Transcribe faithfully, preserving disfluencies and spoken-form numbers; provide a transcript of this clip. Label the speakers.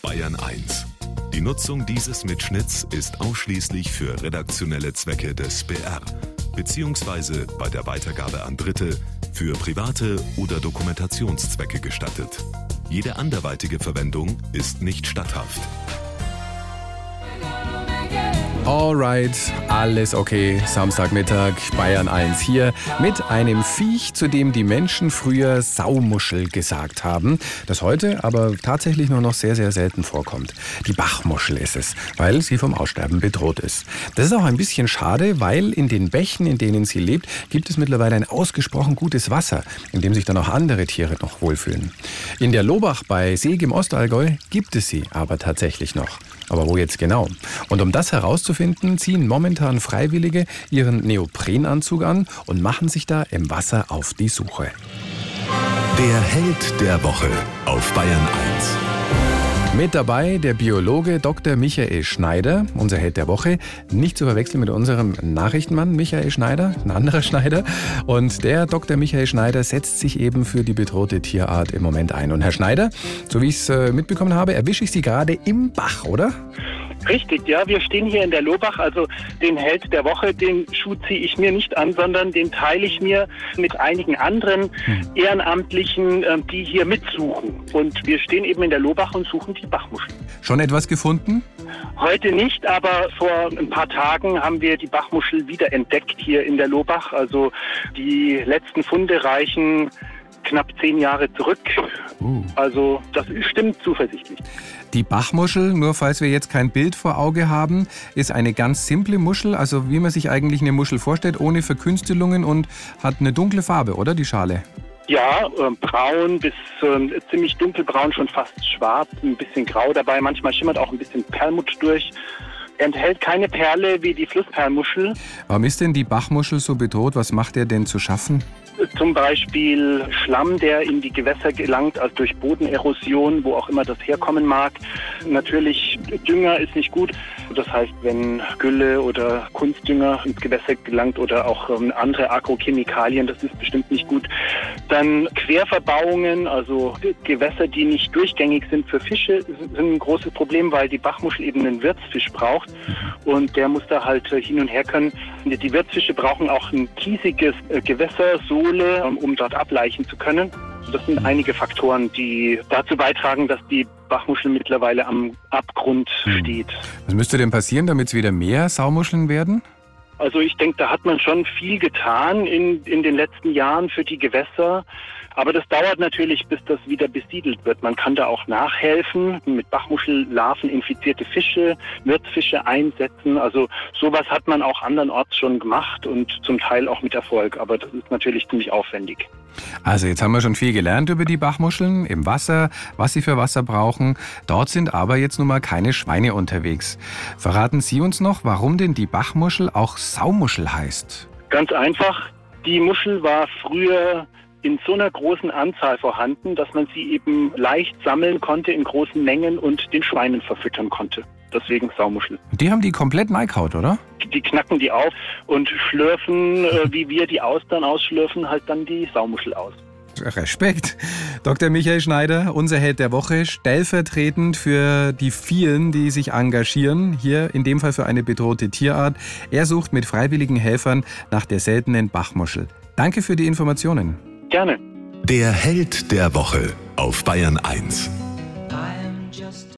Speaker 1: Bayern eins. Die Nutzung dieses Mitschnitts ist ausschließlich für redaktionelle Zwecke des B R, beziehungsweise bei der Weitergabe an Dritte für private oder Dokumentationszwecke gestattet. Jede anderweitige Verwendung ist nicht statthaft.
Speaker 2: Alright, alles okay. Samstagmittag, Bayern eins hier mit einem Viech, zu dem die Menschen früher Saumuschel gesagt haben, das heute aber tatsächlich nur noch sehr, sehr selten vorkommt. Die Bachmuschel ist es, weil sie vom Aussterben bedroht ist. Das ist auch ein bisschen schade, weil in den Bächen, in denen sie lebt, gibt es mittlerweile ein ausgesprochen gutes Wasser, in dem sich dann auch andere Tiere noch wohlfühlen. In der Lobach bei Seeg im Ostallgäu gibt es sie aber tatsächlich noch. Aber wo jetzt genau? Und um das herauszufinden, ziehen momentan Freiwillige ihren Neoprenanzug an und machen sich da im Wasser auf die Suche.
Speaker 1: Der Held der Woche auf Bayern eins.
Speaker 2: Mit dabei der Biologe Doktor Michael Schneider, unser Held der Woche. Nicht zu verwechseln mit unserem Nachrichtenmann Michael Schneider, ein anderer Schneider. Und der Doktor Michael Schneider setzt sich eben für die bedrohte Tierart im Moment ein. Und Herr Schneider, so wie ich es äh, mitbekommen habe, erwische ich Sie gerade im Bach, oder?
Speaker 3: Richtig, ja, wir stehen hier in der Lobach, also den Held der Woche, den Schuh ziehe ich mir nicht an, sondern den teile ich mir mit einigen anderen hm. Ehrenamtlichen, die hier mitsuchen. Und wir stehen eben in der Lobach und suchen die Bachmuschel.
Speaker 2: Schon etwas gefunden?
Speaker 3: Heute nicht, aber vor ein paar Tagen haben wir die Bachmuschel wieder entdeckt hier in der Lobach. Also die letzten Funde reichen knapp zehn Jahre zurück. Uh. Also das stimmt zuversichtlich.
Speaker 2: Die Bachmuschel, nur falls wir jetzt kein Bild vor Auge haben, ist eine ganz simple Muschel, also wie man sich eigentlich eine Muschel vorstellt, ohne Verkünstelungen und hat eine dunkle Farbe, oder die Schale?
Speaker 3: Ja, äh, braun bis äh, ziemlich dunkelbraun, schon fast schwarz, ein bisschen grau dabei, manchmal schimmert auch ein bisschen Perlmutt durch. Enthält keine Perle wie die Flussperlmuschel.
Speaker 2: Warum ist denn die Bachmuschel so bedroht? Was macht er denn zu schaffen?
Speaker 3: Zum Beispiel Schlamm, der in die Gewässer gelangt, also durch Bodenerosion, wo auch immer das herkommen mag. Natürlich, Dünger ist nicht gut. Das heißt, wenn Gülle oder Kunstdünger ins Gewässer gelangt oder auch ähm, andere Agrochemikalien, das ist bestimmt nicht gut. Dann Querverbauungen, also Gewässer, die nicht durchgängig sind für Fische, sind ein großes Problem, weil die Bachmuschel eben einen Wirtsfisch braucht und der muss da halt hin und her können. Die Wirtsfische brauchen auch ein kiesiges Gewässer, Sohle, um dort ableichen zu können. Das sind einige Faktoren, die dazu beitragen, dass die Bachmuschel mittlerweile am Abgrund steht.
Speaker 2: Was müsste denn passieren, damit es wieder mehr Saumuscheln werden?
Speaker 3: Also ich denke, da hat man schon viel getan in, in den letzten Jahren für die Gewässer. Aber das dauert natürlich, bis das wieder besiedelt wird. Man kann da auch nachhelfen, mit Bachmuschellarven infizierte Fische, Wirtsfische einsetzen. Also sowas hat man auch andernorts schon gemacht und zum Teil auch mit Erfolg. Aber das ist natürlich ziemlich aufwendig.
Speaker 2: Also jetzt haben wir schon viel gelernt über die Bachmuscheln im Wasser, was sie für Wasser brauchen. Dort sind aber jetzt nun mal keine Schweine unterwegs. Verraten Sie uns noch, warum denn die Bachmuschel auch Saumuschel heißt?
Speaker 3: Ganz einfach. Die Muschel war früher in so einer großen Anzahl vorhanden, dass man sie eben leicht sammeln konnte in großen Mengen und den Schweinen verfüttern konnte. Deswegen Saumuschel.
Speaker 2: Die haben die komplett neikaut, oder?
Speaker 3: Die knacken die auf und schlürfen, äh, wie wir die Austern ausschlürfen, halt dann die Saumuschel aus.
Speaker 2: Respekt. Doktor Michael Schneider, unser Held der Woche, stellvertretend für die vielen, die sich engagieren, hier in dem Fall für eine bedrohte Tierart. Er sucht mit freiwilligen Helfern nach der seltenen Bachmuschel. Danke für die Informationen.
Speaker 3: Gerne.
Speaker 1: Der Held der Woche auf Bayern eins.